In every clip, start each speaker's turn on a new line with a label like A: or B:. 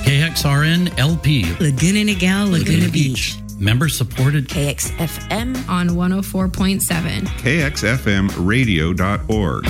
A: KXRN LP,
B: Laguna Niguel, Laguna Beach.
A: Member supported.
C: KXFM
D: on 104.7.
E: KXFMradio.org.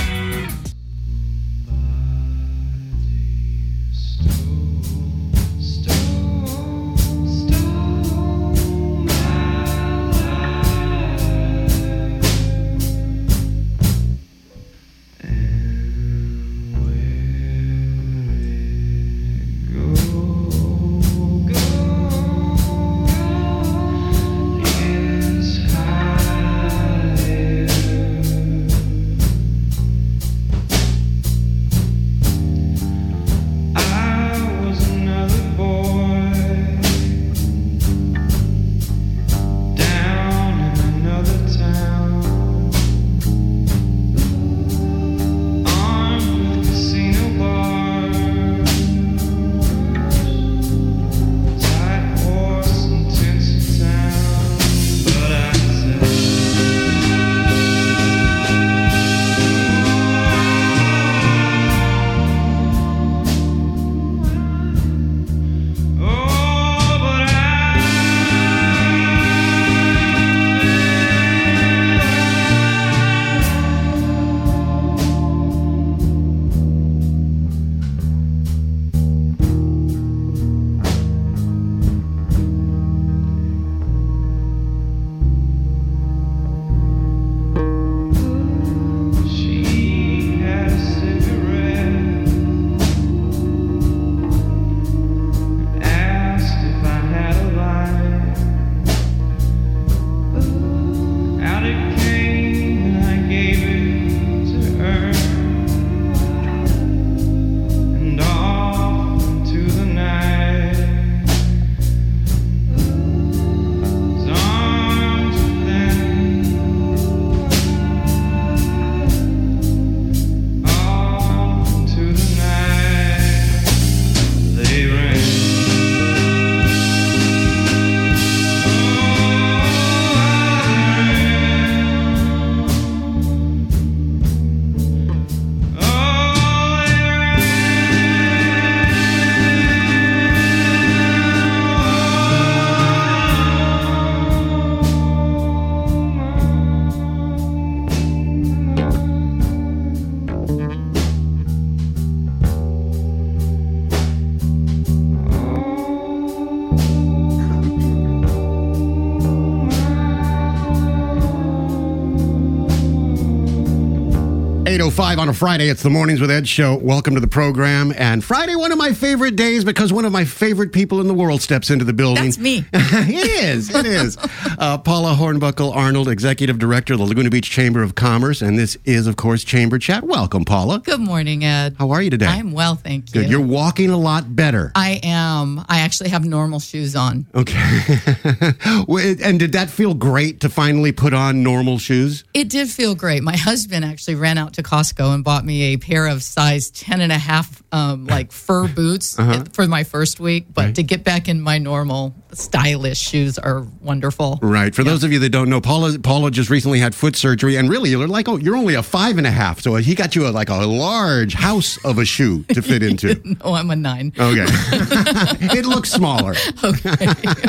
F: On a Friday. It's the Mornings with Ed show. Welcome to the program. And Friday, one of my favorite days because one of my favorite people in the world steps into the building.
C: That's me.
F: It is. Paula Hornbuckle Arnold, Executive Director of the Laguna Beach Chamber of Commerce. And this is, of course, Chamber Chat. Welcome, Paula.
C: Good morning, Ed.
F: How are you today?
C: I'm well, thank you.
F: Good. You're walking a lot better.
C: I am. I actually have normal shoes on.
F: Okay. And did that feel great to finally put on normal shoes?
C: It did feel great. My husband actually ran out to Costco and bought me a pair of size 10 and a half fur boots for my first week. But to get back in my normal stylish shoes are wonderful.
F: Right. For those of you that don't know, Paula just recently had foot surgery, and really you're like, you're only a 5.5. So he got you a large house of a shoe to fit into.
C: No, I'm a 9.
F: Okay. It looks smaller.
C: Okay.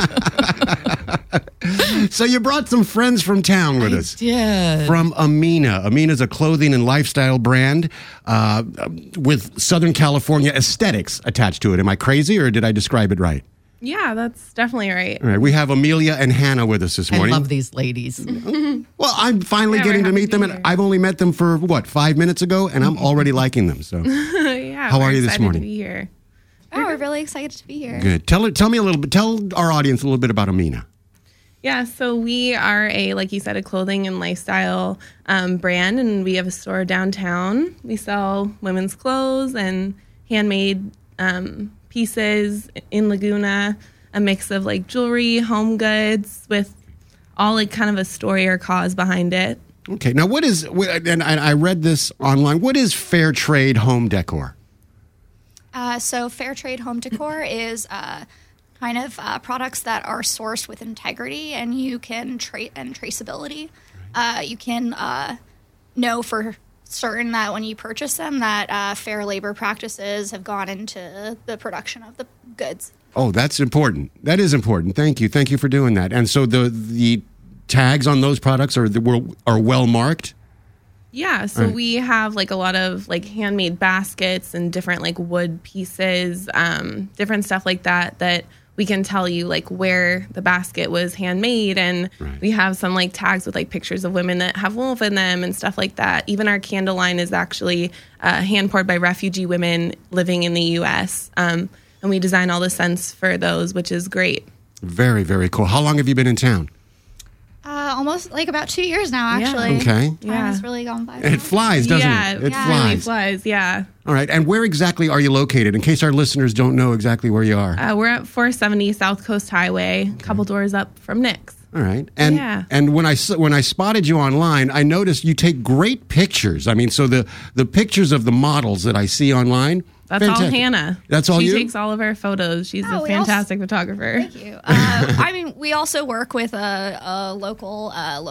F: So you brought some friends from town with us.
C: Yeah.
F: From Amina. Amina's a clothing and lifestyle brand with Southern California aesthetics attached to it. Am I crazy, or did I describe it right?
G: Yeah, that's definitely right.
F: All right. We have Amelia and Hannah with us this morning.
C: I love these ladies.
F: Well, I'm finally getting to meet them, and I've only met them for, 5 minutes ago, and I'm already liking them. So,
G: yeah,
F: how are you this morning?
G: To be here.
H: Oh, we're really excited to be here.
F: Good. Tell me a little bit. Tell our audience a little bit about Amina.
G: Yeah, so we are like you said, a clothing and lifestyle brand, and we have a store downtown. We sell women's clothes and handmade pieces in Laguna, a mix of jewelry, home goods, with all kind of a story or cause behind it.
F: Okay, now what is, and I read this online, what is fair trade home decor?
H: So fair trade home decor is kind of products that are sourced with integrity, and you can traceability. You can know for certain that when you purchase them, that fair labor practices have gone into the production of the goods.
F: Oh, that's important. That is important. Thank you. Thank you for doing that. And so the tags on those products are well marked?
G: Yeah, so we have like a lot of like handmade baskets and different like wood pieces, different stuff like that we can tell you like where the basket was handmade, and we have some like tags with like pictures of women that have woven them and stuff like that. Even our candle line is actually hand poured by refugee women living in the U.S. And we design all the scents for those, which is great.
F: Very, very cool. How long have you been in town?
H: Almost like about 2 years now, actually.
F: Okay.
H: Time has really gone by.
F: It flies, doesn't it? It flies.
G: Really flies, yeah.
F: All right. And where exactly are you located, in case our listeners don't know exactly where you are?
G: We're at 470 South Coast Highway, a couple doors up from Nick's.
F: All right. And when I spotted you online, I noticed you take great pictures. I mean, so the pictures of the models that I see online,
G: that's
F: fantastic.
G: all Hannah.
F: That's all
G: she
F: you?
G: She takes all of our photos. She's a fantastic photographer.
H: Thank you. I mean, we also work with a local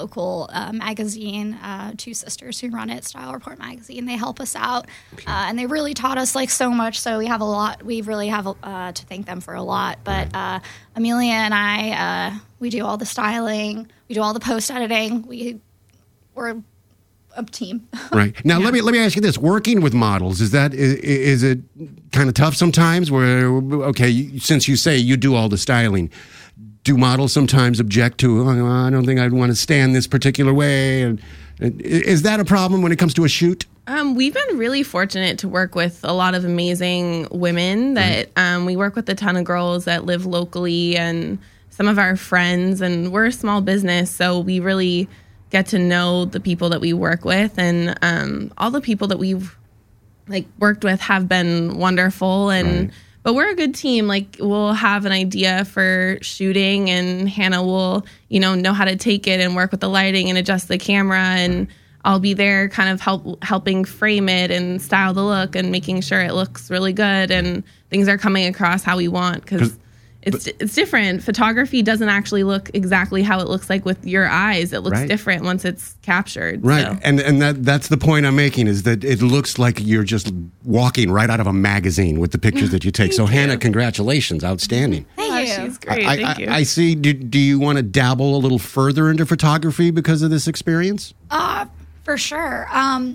H: magazine, two sisters who run it, Style Report Magazine. They help us out, and they really taught us like so much. So we have a lot. We really have to thank them for a lot. But Amelia and I, we do all the styling. We do all the post editing. We're a team.
F: Right. Now, let me ask you this. Working with models, is it kind of tough sometimes where, okay, since you say you do all the styling, do models sometimes object to, I don't think I'd want to stand this particular way? And is that a problem when it comes to a shoot?
G: We've been really fortunate to work with a lot of amazing women that we work with a ton of girls that live locally and some of our friends, and we're a small business, so we really get to know the people that we work with, and all the people that we've like worked with have been wonderful, and but we're a good team. Like, we'll have an idea for shooting, and Hannah will know how to take it and work with the lighting and adjust the camera, and I'll be there kind of helping frame it and style the look and making sure it looks really good and things are coming across how we want, because it's different. Photography doesn't actually look exactly how it looks like with your eyes. It looks different once it's captured.
F: Right.
G: So.
F: And that's the point I'm making, is that it looks like you're just walking right out of a magazine with the pictures that you take. So, Hannah, congratulations. Outstanding.
H: Thank you.
G: She's great. Thank you.
F: I see. Do you want to dabble a little further into photography because of this experience?
H: For sure.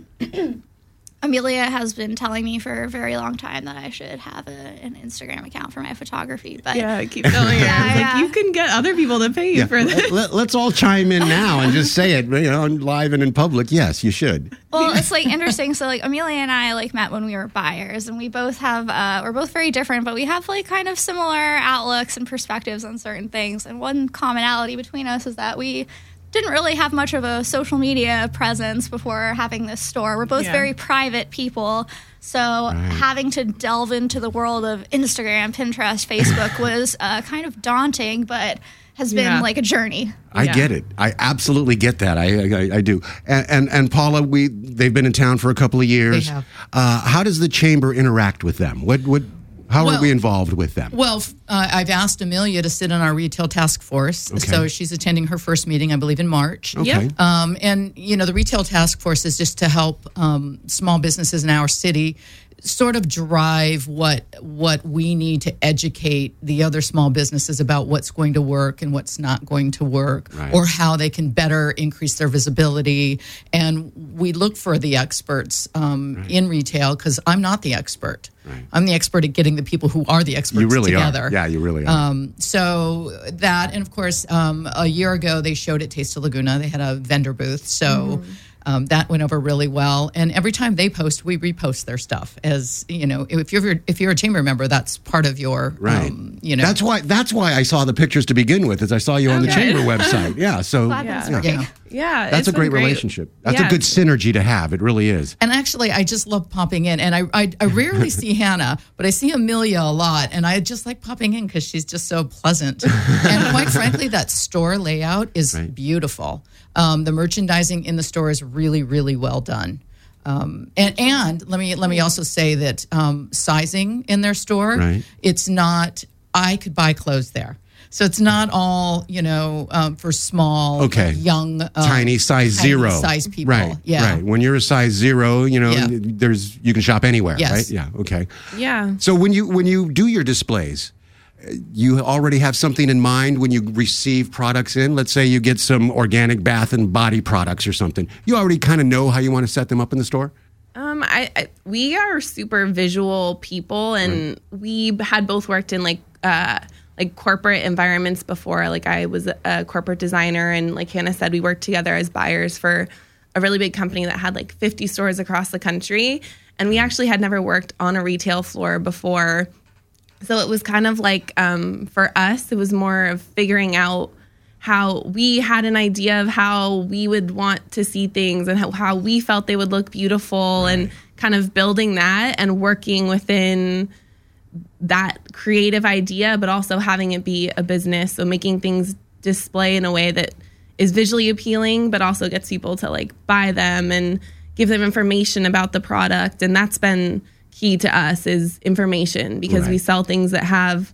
H: Amelia has been telling me for a very long time that I should have an Instagram account for my photography. But
G: yeah, I keep telling her. Like, you can get other people to pay you for this.
F: Let's all chime in now and just say it, live and in public. Yes, you should.
H: Well, it's like interesting. So like Amelia and I like met when we were buyers, and we both have we're both very different, but we have like kind of similar outlooks and perspectives on certain things. And one commonality between us is that we didn't really have much of a social media presence before having this store. We're both very private people, so having to delve into the world of Instagram, Pinterest, Facebook was kind of daunting, but has been like a journey.
F: I get it. I absolutely get that. I do. And Paula, they've been in town for a couple of years.
C: They have.
F: How does the chamber interact with them? How are we involved with them?
C: Well, I've asked Amelia to sit on our retail task force. Okay. So she's attending her first meeting, I believe, in March.
F: Okay.
C: And, the retail task force is just to help small businesses in our city sort of drive what we need to educate the other small businesses about what's going to work and what's not going to work, or how they can better increase their visibility. And we look for the experts in retail, because I'm not the expert. I'm the expert at getting the people who are the experts together.
F: Are. Yeah, you really are.
C: So that, and of course, a year ago they showed at Taste of Laguna. They had a vendor booth, so that went over really well. And every time they post, we repost their stuff. As if you're a chamber member, that's part of your
F: That's why I saw the pictures to begin with, as I saw you on the chamber website. Yeah, so that's a great relationship. That's a good synergy to have. It really is.
C: And actually, I just love popping in. And I rarely see Hannah, but I see Amelia a lot. And I just like popping in because she's just so pleasant. And quite frankly, that store layout is beautiful. The merchandising in the store is really, really well done. And let me also say that sizing in their store, it's not, I could buy clothes there. So it's not all, for small,
F: Okay.
C: young,
F: Tiny size zero.
C: size people.
F: Right.
C: Yeah.
F: Right. When you're a size zero,
C: Yeah.
F: you can shop anywhere,
C: Yes.
F: right? Yeah. Okay.
G: Yeah.
F: So when you do your displays, you already have something in mind when you receive products in. Let's say you get some organic bath and body products or something. You already kind of know how you want to set them up in the store.
G: We are super visual people, and we had both worked in like corporate environments before. Like I was a corporate designer, and like Hannah said, we worked together as buyers for a really big company that had like 50 stores across the country. And we actually had never worked on a retail floor before. So it was kind of like, for us, it was more of figuring out how we had an idea of how we would want to see things and how we felt they would look beautiful, and kind of building that and working within that creative idea, but also having it be a business. So making things display in a way that is visually appealing, but also gets people to like buy them and give them information about the product. And that's been key to us, is information, because we sell things that have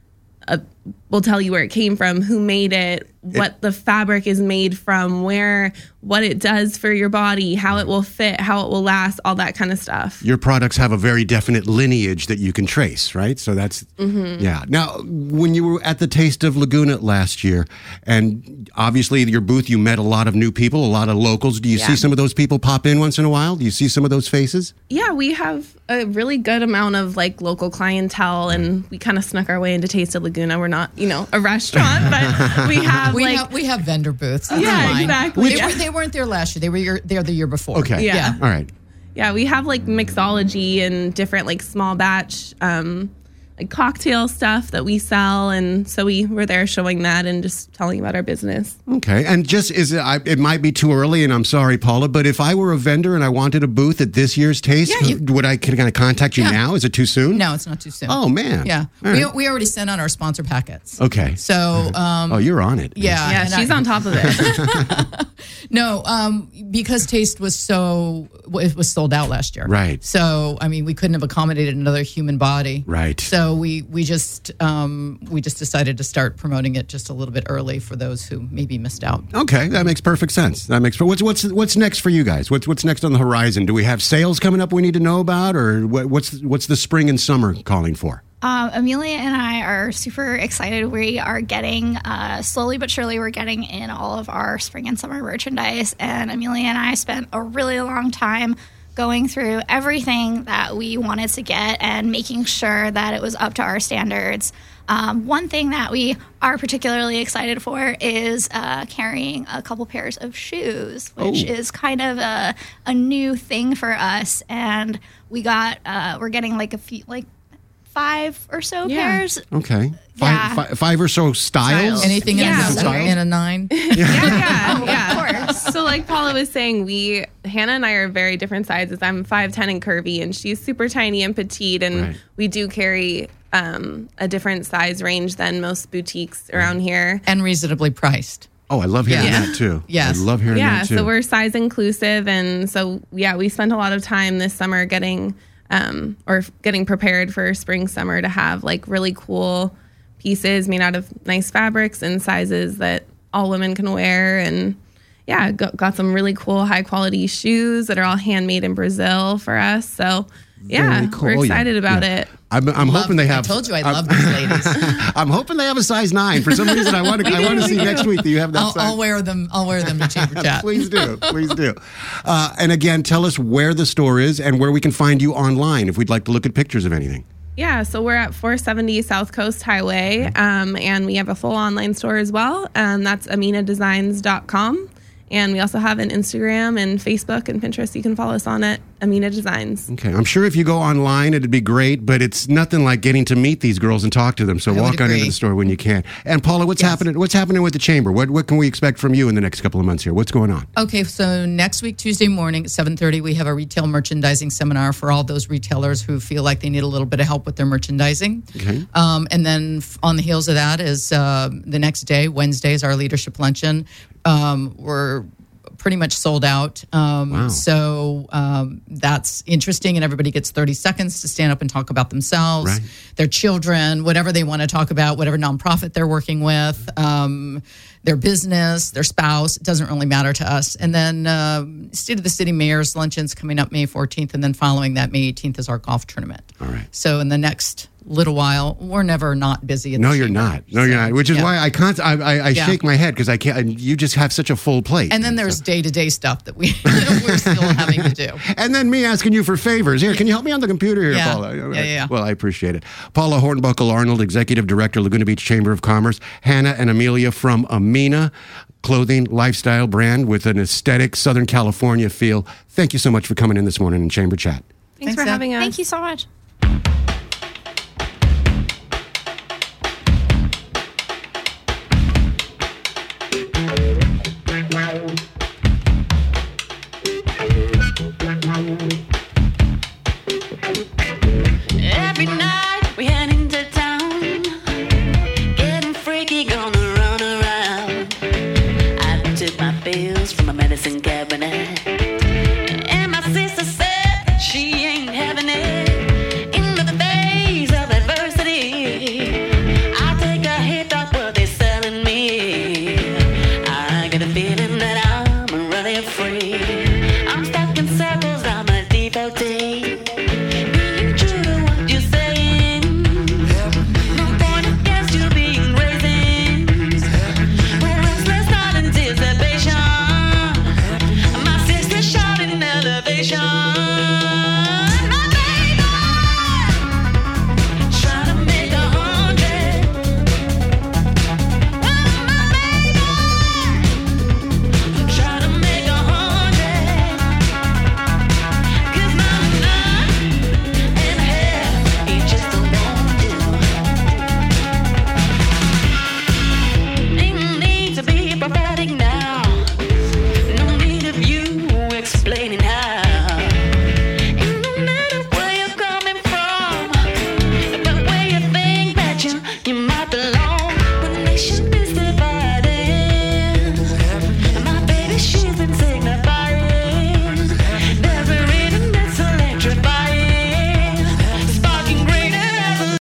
G: we'll tell you where it came from, who made it, what the fabric is made from, what it does for your body, how it will fit, how it will last, all that kind of stuff.
F: Your products have a very definite lineage that you can trace, right? So that's, yeah. Now, when you were at the Taste of Laguna last year, and obviously your booth, you met a lot of new people, a lot of locals. Do you see some of those people pop in once in a while? Do you see some of those faces?
G: Yeah, we have a really good amount of like local clientele, and we kind of snuck our way into Taste of Laguna. We're not, a restaurant, but we have
C: we have vendor booths. That's
G: yeah,
C: fine.
G: exactly.
C: They weren't there last year. They were there the year before.
F: Okay.
G: Yeah.
F: All right.
G: Yeah, we have like mixology and different like small batch like cocktail stuff that we sell, and so we were there showing that and just telling about our business.
F: Okay, and it might be too early, and I'm sorry, Paula, but if I were a vendor and I wanted a booth at this year's Taste, could I kind of contact you now? Is it too soon?
C: No, it's not too soon.
F: Oh man.
C: Yeah,
F: Right.
C: we already sent out our sponsor packets.
F: Okay.
C: So
F: you're on it.
C: yeah,
G: Yeah,
C: and
G: she's on top of it.
C: No, because Taste was sold out last year.
F: Right.
C: So we couldn't have accommodated another human body.
F: Right.
C: So we just decided to start promoting it just a little bit early for those who maybe missed out.
F: Okay, that makes perfect sense. What's next for you guys? What's next on the horizon? Do we have sales coming up we need to know about, or what's the spring and summer calling for?
H: Amelia and I are super excited. We are getting, slowly but surely, we're getting in all of our spring and summer merchandise. And Amelia and I spent a really long time going through everything that we wanted to get and making sure that it was up to our standards. One thing that we are particularly excited for is carrying a couple pairs of shoes, which is kind of a new thing for us. And we're getting like a few, like 5 or so pairs.
F: Okay. Five or so styles?
C: Anything in a 9?
G: Yeah. Of course. So like Paula was saying, Hannah and I are very different sizes. I'm 5'10" and curvy, and she's super tiny and petite, and we do carry a different size range than most boutiques around here.
C: And reasonably priced.
F: Oh, I love hearing that too.
C: Yes.
F: I love hearing that too.
G: So we're size inclusive, and so we spent a lot of time this summer getting prepared for spring, summer to have like really cool pieces made out of nice fabrics and sizes that all women can wear. And got some really cool high quality shoes that are all handmade in Brazil for us. So
F: Very cool.
G: we're excited about it.
F: I'm hoping they have.
C: I told you I love these ladies.
F: I'm hoping they have a size 9. For some reason, I want to see next week that you have that size.
C: I'll wear them to Chamber Chat.
F: Please do. And again, tell us where the store is and where we can find you online if we'd like to look at pictures of anything.
G: Yeah, so we're at 470 South Coast Highway, and we have a full online store as well. That's aminadesigns.com. And we also have an Instagram and Facebook and Pinterest. You can follow us on it, Amina Designs.
F: Okay. I'm sure if you go online, it'd be great, but it's nothing like getting to meet these girls and talk to them. So walk on into the store when you can. And Paula, what's happening with the Chamber? What can we expect from you in the next couple of months here? What's going on?
C: Okay, so next week, Tuesday morning at 7:30, we have a retail merchandising seminar for all those retailers who feel like they need a little bit of help with their merchandising.
F: Okay.
C: And then on the heels of that is the next day, Wednesday, is our leadership luncheon. We're pretty much sold out. So that's interesting, and everybody gets 30 seconds to stand up and talk about themselves, their children, whatever they want to talk about, whatever nonprofit they're working with, their business, their spouse. It doesn't really matter to us. And then State of the City Mayor's Luncheon's coming up May 14th, and then following that, May 18th is our golf tournament.
F: All right.
C: So in the next little while, we're never not busy.
F: No, you're not. No, you're not. Which is why I shake my head because I can't. You just have such a full plate.
C: And then there's day-to-day stuff that we're still having to do.
F: And then me asking you for favors. Here, can you help me on the computer here,
C: Yeah.
F: Paula?
C: Yeah.
F: Well, I appreciate it. Paula Hornbuckle-Arnold, Executive Director, Laguna Beach Chamber of Commerce. Hannah and Amelia from Amina Clothing Lifestyle brand with an aesthetic Southern California feel. Thank you so much for coming in this morning in Chamber Chat.
G: Thanks for
C: Zach.
G: having us.
H: Thank you so much.